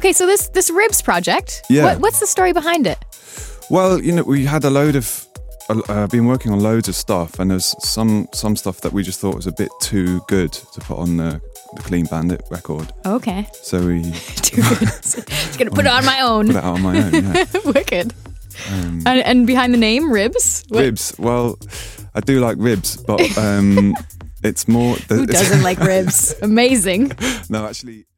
Okay, so this ribs project. Yeah. What's the story behind it? Well, we had a load of. Been working on loads of stuff, and there's some stuff that we just thought was a bit too good to put on the Clean Bandit record. Okay. So we Too good. Just gonna put it on my own. put it out on my own. Yeah. Wicked. And behind the name, ribs. What? Ribs. Well, I do like ribs, but it's more. Who doesn't like ribs? Amazing. No, actually.